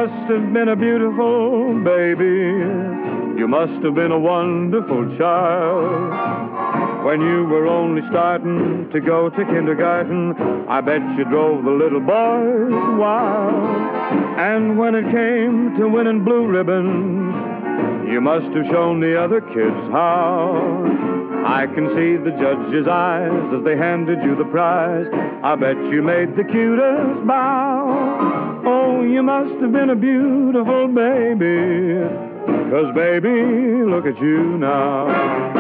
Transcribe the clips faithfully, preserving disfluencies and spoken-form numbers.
must have been a beautiful baby. You must have been a wonderful child. When you were only starting to go to kindergarten, I bet you drove the little boys wild. And when it came to winning blue ribbons, you must have shown the other kids how. I can see the judge's eyes as they handed you the prize. I bet you made the cutest bow. Oh, you must have been a beautiful baby, 'cause baby, look at you now.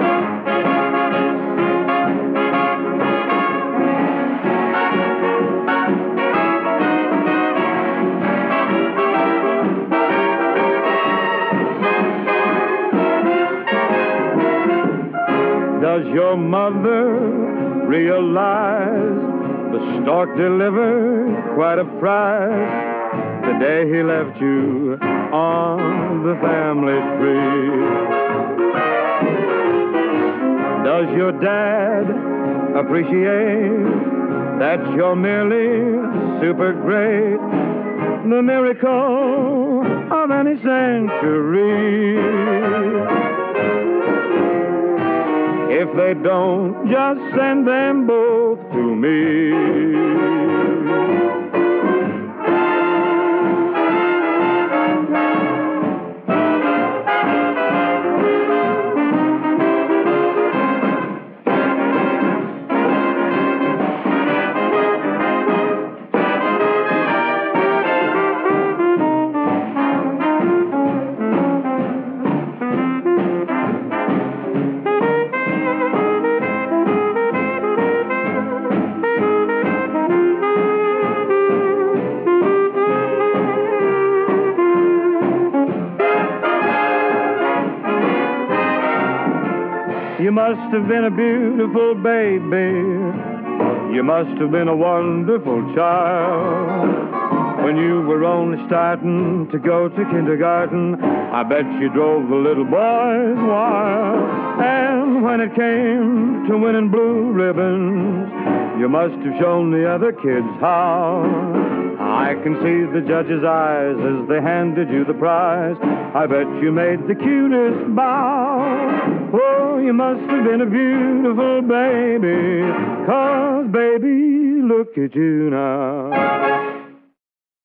Does your mother realize the stork delivered quite a prize the day he left you on the family tree? Does your dad appreciate that you're merely super great, the miracle of any century? If they don't, just send them both to me. You must have been a beautiful baby. You must have been a wonderful child. When you were only starting to go to kindergarten, I bet you drove the little boys wild. And when it came to winning blue ribbons, you must have shown the other kids how. I can see the judge's eyes as they handed you the prize. I bet you made the cutest bow. Oh, you must have been a beautiful baby, 'cause baby, look at you now.